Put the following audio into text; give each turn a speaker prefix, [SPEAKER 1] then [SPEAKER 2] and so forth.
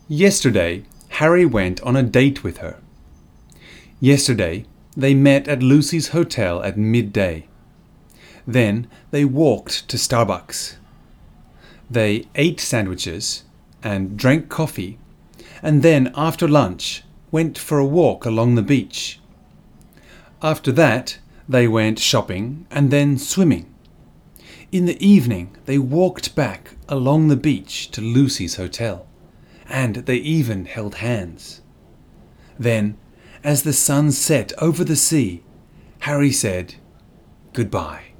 [SPEAKER 1] Yesterday, Harry went on a date with her. Yesterday, they met at Lucy's hotel at midday. Then they walked to Starbucks. They ate sandwiches and drank coffee, and then after lunch went for a walk along the beach. After that, they went shopping and then swimming. In the evening, they walked back along the beach to Lucy's hotel, and they even held hands. Then, as the sun set over the sea, Harry said, "Goodbye."